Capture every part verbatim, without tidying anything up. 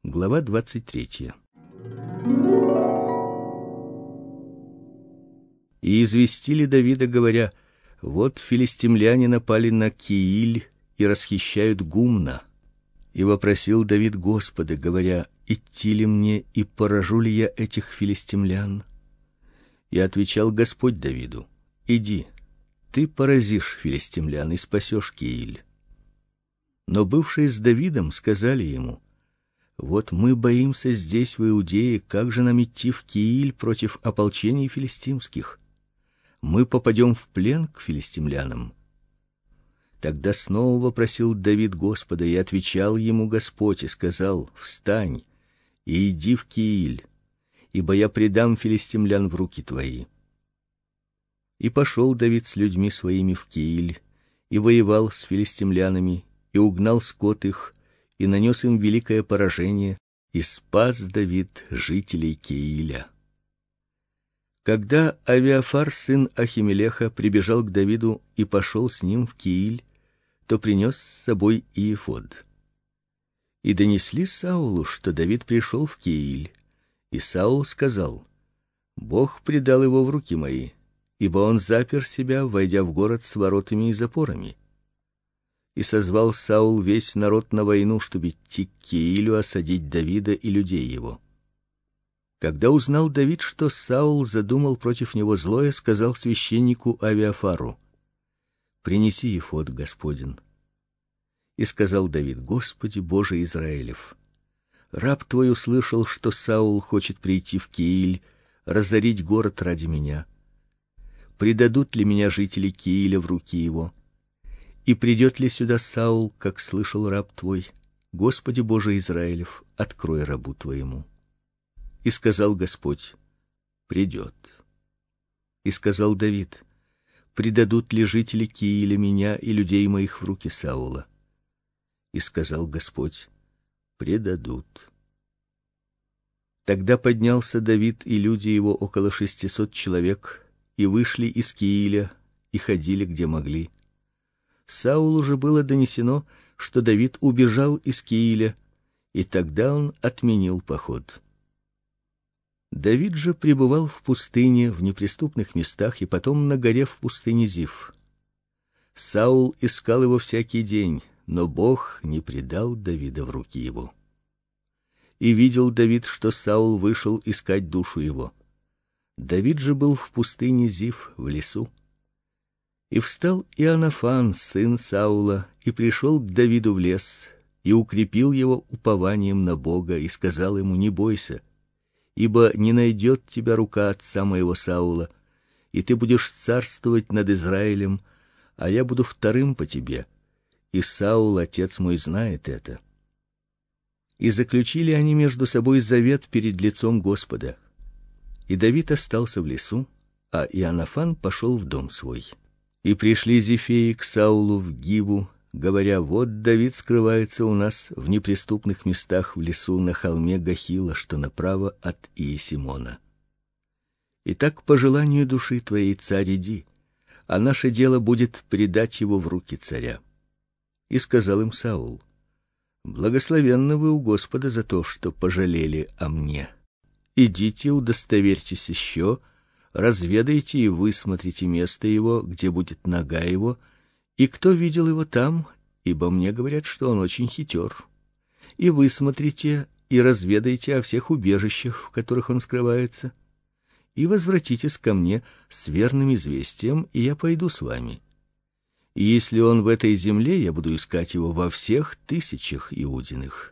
Глава двадцать третья. И известили Давида, говоря: вот филистимляне напали на Кииль и расхищают Гумна. И вопросил Давид Господа, говоря: идти ли мне и поражу ли я этих филистимлян? И отвечал Господь Давиду: иди, ты поразишь филистимлян и спасешь Кииль. Но бывшие с Давидом сказали ему: вот мы боимся здесь в Иудее, как же нам идти в Кииль против ополчений филистимских? Мы попадем в плен к филистимлянам. Тогда снова вопросил Давид Господа, и отвечал ему Господь и сказал: встань и иди в Кииль, ибо я предам филистимлян в руки твои. И пошел Давид с людьми своими в Кииль, и воевал с филистимлянами, и угнал скот их, и нанес им великое поражение, и спас Давид жителей Кииля. Когда Авиафар, сын Ахимелеха, прибежал к Давиду и пошел с ним в Кииль, то принес с собой и эфод. И донесли Саулу, что Давид пришел в Кииль, и Саул сказал: Бог предал его в руки мои, ибо он запер себя, войдя в город с воротами и запорами. И созвал Саул весь народ на войну, чтобы идти к Киилю осадить Давида и людей его. Когда узнал Давид, что Саул задумал против него злое, сказал священнику Авиафару: принеси эфод Господень. И сказал Давид: Господи Боже Израилев, раб твой услышал, что Саул хочет прийти в Кииль, разорить город ради меня. Предадут ли меня жители Кииля в руки его? И придет ли сюда Саул, как слышал раб твой? Господи Боже Израилев, открой рабу твоему. И сказал Господь: придет. И сказал Давид: предадут ли жители Кииля меня и людей моих в руки Саула? И сказал Господь: предадут. Тогда поднялся Давид и люди его, около шестисот человек, и вышли из Кииля и ходили где могли. Саулу же было донесено, что Давид убежал из Кииля, и тогда он отменил поход. Давид же пребывал в пустыне, в неприступных местах, и потом на горе в пустыне Зиф. Саул искал его всякий день, но Бог не предал Давида в руки его. И видел Давид, что Саул вышел искать душу его. Давид же был в пустыне Зиф, в лесу. И встал Иоаннафан, сын Саула, и пришел к Давиду в лес, и укрепил его упованием на Бога, и сказал ему: не бойся, ибо не найдет тебя рука отца моего Саула, и ты будешь царствовать над Израилем, а я буду вторым по тебе, и Саул, отец мой, знает это. И заключили они между собой завет перед лицом Господа. И Давид остался в лесу, а Иоаннафан пошел в дом свой. И пришли зефеи к Саулу в Гиву, говоря: вот Давид скрывается у нас в неприступных местах в лесу на холме Гахила, что направо от Иесимона. Итак, по желанию души твоей, царь, иди, а наше дело будет предать его в руки царя. И сказал им Саул: благословенны вы у Господа за то, что пожалели о мне. Идите, удостоверьтесь еще, разведайте и высмотрите место его, где будет нога его, и кто видел его там, ибо мне говорят, что он очень хитер. И высмотрите и разведайте о всех убежищах, в которых он скрывается, и возвратитесь ко мне с верным известием, и я пойду с вами. И если он в этой земле, я буду искать его во всех тысячах Иудиных.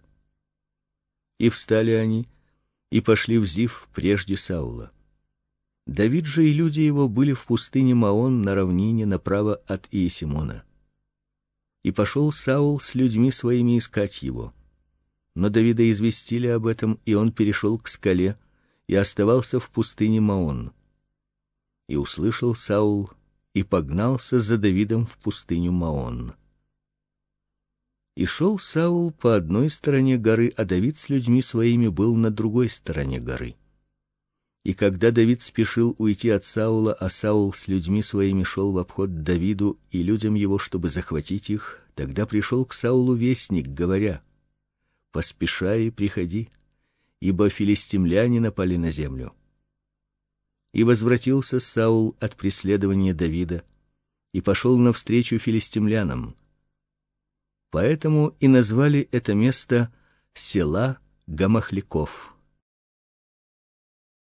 И встали они и пошли в Зиф прежде Саула. Давид же и люди его были в пустыне Маон на равнине направо от Иесимона. И пошел Саул с людьми своими искать его. Но Давида известили об этом, и он перешел к скале и оставался в пустыне Маон. И услышал Саул и погнался за Давидом в пустыню Маон. И шел Саул по одной стороне горы, а Давид с людьми своими был на другой стороне горы. И когда Давид спешил уйти от Саула, а Саул с людьми своими шел в обход Давиду и людям его, чтобы захватить их, тогда пришел к Саулу вестник, говоря: поспешай и приходи, ибо филистимляне напали на землю. И возвратился Саул от преследования Давида и пошел навстречу филистимлянам. Поэтому и назвали это место Села Гамахляков.